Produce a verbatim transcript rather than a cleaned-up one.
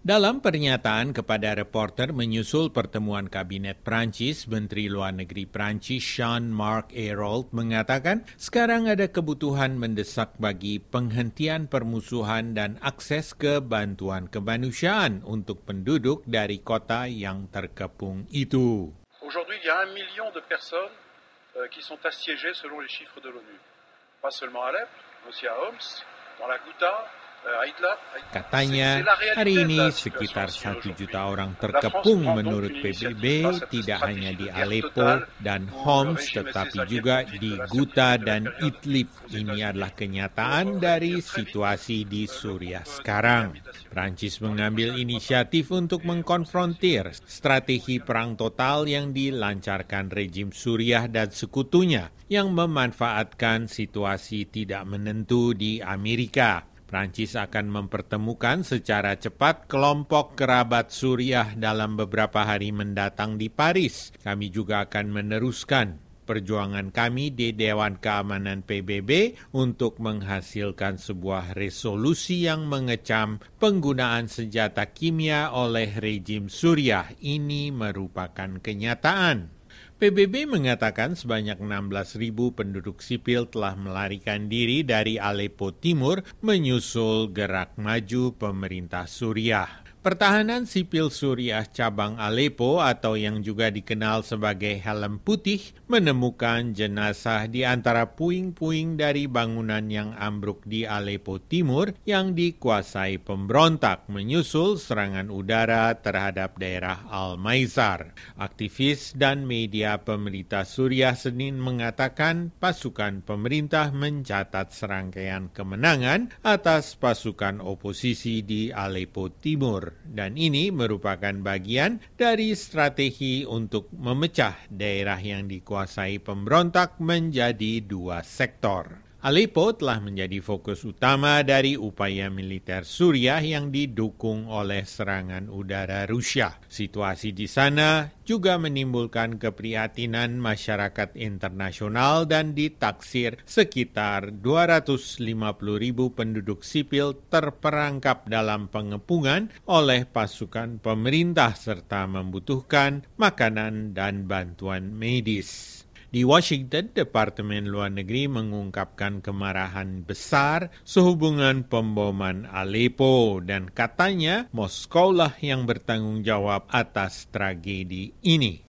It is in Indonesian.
Dalam pernyataan kepada reporter menyusul pertemuan Kabinet Prancis, Menteri Luar Negeri Prancis Jean-Marc Ayrault mengatakan sekarang ada kebutuhan mendesak bagi penghentian permusuhan dan akses ke bantuan kemanusiaan untuk penduduk dari kota yang terkepung itu. Aujourd'hui, il y a un million de personnes euh, qui sont assiégées selon les chiffres de l'ONU. Pas seulement à Alep, mais aussi à Homs, dans la Ghouta. Katanya, hari ini sekitar satu juta orang terkepung menurut P B B, tidak hanya di Aleppo dan Homs, tetapi juga di Ghouta dan Idlib. Ini adalah kenyataan dari situasi di Suriah sekarang. Prancis mengambil inisiatif untuk mengkonfrontir strategi perang total yang dilancarkan rejim Suriah dan sekutunya yang memanfaatkan situasi tidak menentu di Amerika. Prancis akan mempertemukan secara cepat kelompok kerabat Suriah dalam beberapa hari mendatang di Paris. Kami juga akan meneruskan perjuangan kami di Dewan Keamanan P B B untuk menghasilkan sebuah resolusi yang mengecam penggunaan senjata kimia oleh rejim Suriah. Ini merupakan kenyataan. P B B mengatakan sebanyak enam belas ribu penduduk sipil telah melarikan diri dari Aleppo Timur menyusul gerak maju pemerintah Suriah. Pertahanan Sipil Suriah cabang Aleppo atau yang juga dikenal sebagai Helm Putih menemukan jenazah di antara puing-puing dari bangunan yang ambruk di Aleppo Timur yang dikuasai pemberontak menyusul serangan udara terhadap daerah Al-Maisar. Aktivis dan media pemerintah Suriah Senin mengatakan pasukan pemerintah mencatat serangkaian kemenangan atas pasukan oposisi di Aleppo Timur. Dan ini merupakan bagian dari strategi untuk memecah daerah yang dikuasai pemberontak menjadi dua sektor. Aleppo telah menjadi fokus utama dari upaya militer Suriah yang didukung oleh serangan udara Rusia. Situasi di sana juga menimbulkan keprihatinan masyarakat internasional dan ditaksir sekitar dua ratus lima puluh ribu penduduk sipil terperangkap dalam pengepungan oleh pasukan pemerintah serta membutuhkan makanan dan bantuan medis. Di Washington, Departemen Luar Negeri mengungkapkan kemarahan besar sehubungan pemboman Aleppo dan katanya Moskow lah yang bertanggung jawab atas tragedi ini.